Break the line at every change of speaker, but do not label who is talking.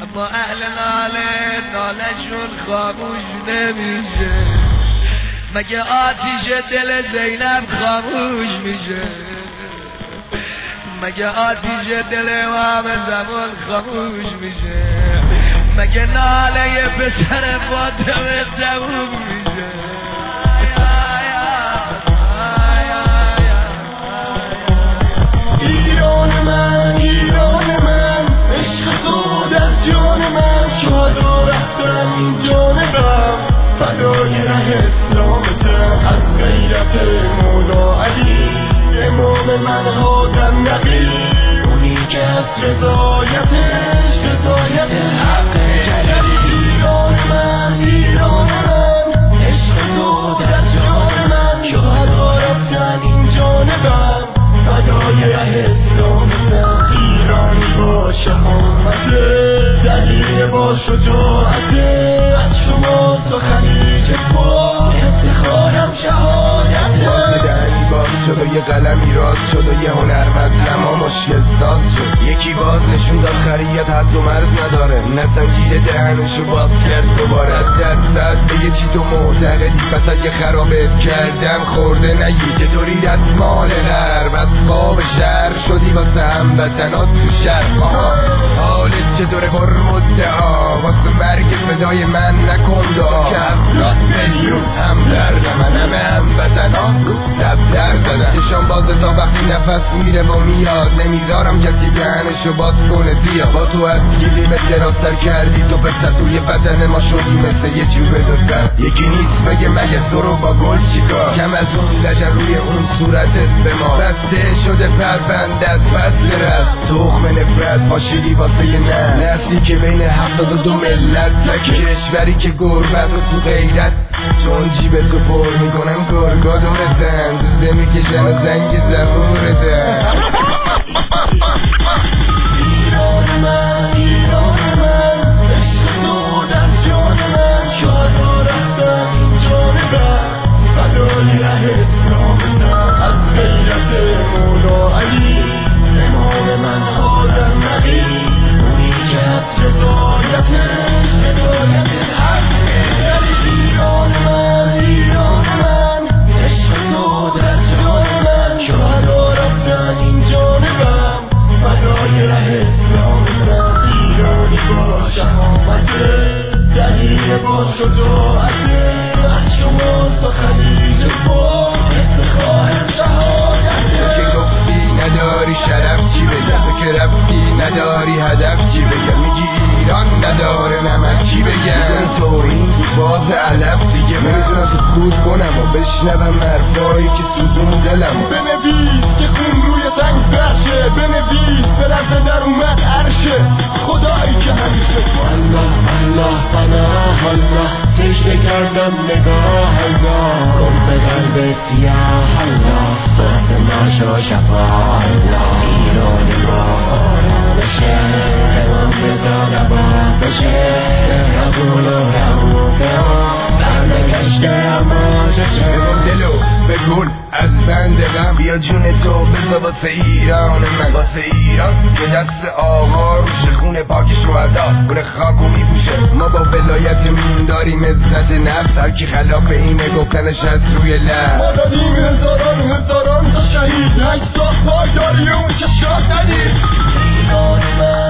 اما اهل ناله نالشون خاموش نمیشه. مگه آتیش دل زینب خاموش میشه؟ مگه آتیش دل امام زمان خاموش میشه؟ مگه ناله پسر فاطمه تموم میشه؟
ایران من عشق تو در جان من، شهدا رفتن این جانبم فدای ره اسلامتم. از غیرت مولا علی امام من هادم نبی، اونی که از رضایتش رضایت حق جلی. ایران من عشق تو در جان من، شهدا رفتن این جانبم فدای ره اسلامتم. ایرانی با شهامته، دلیل با شجاعته، از شما تا خلیج فارس افتخارم شهادته.
شد و یه قلم ایراد شد و یه هنرمند لما مشکل ساز شد. یکی باز نشون داد خریت حد و مرز نداره، نسنگیده دهنشو باز کرد دوباره. درصد به یه چی تو معتقدی پس اگه خرابت کردم خورده نگی که طوری دستمال غرب از خواب شهر شدی واسه هموطنات تو شهر. حالت چطوره مدعا واسه مرگ فدای من نکن دعا که 70 میلیون همدرد من همه هموطنات رو دفتر زدن. چشام بازه تا وقتی نفس میره و میاد، نمیذارم کسی دهنشو باز کنه بیا. با تو از گیریمت دراستر کردی تو پسر توی بدن ما شدی مثل یه چوب دوستر. یکی نیست بگه مگه سرو با گل چیکار، کم از اون لجن روی اون صورتت به ما بسته شده پربند از فصل رست. تخم نفرت پاشیدی واسه یه نسلی که بین 72 ملت تک کشوری که گربت و تو غیرت چون جیبتو پر میکنم گرگادو بزن دوزه میکشن و زنگ زبور دن.
ایران من عشق تو در جان من، شهدا رفتن این جانبم فدای ره اسلامتم. از غیرت مولا علی امام من خادم نبی، اونی که از رضایتش رضایت حق جلی. ایران من عشق تو در جان من، شهدا رفتن این جانبم فدای ره اسلامتم. ایرانی با شهامته، دلیل با شجاعته، از شما تا خلیج فارس افتخارم شهادته.
که گفتی نداری شرف چی بگم، تو که رفتی نداری هدف چی بگم. میگی ایران نداره نمک چی بگم. تو این باز علف دیگه نمیتونم سکوت کنم و بشنوم حرفایی که سوزون دلم.
بنویس که خون روی زنگ برشه، بنویس به لحظه در اومد عرشه خدایی که همیشه الله الله پناه الله. سجده کردم نگاه الله، گم به قلب سیاه الله، فاطمه شو شفا الله. ایرانی با آرامشه امام بزار با بشه، ربول و ربوبه ها برنگشته اما چشه.
دلو بگل از بند غم بیا جون تو بزا واسه ایران من، واسه ایران که دست آقا روش خون پاک شهدا گل خاکو میپوشه. ما با ولایت مون داریم عزت نفس، هر کی خلاف اینه گفتنش از روی لب.
ما دادیم هزاران تا شهید، 8 سال پایداری اون که شاد ندید. ایران من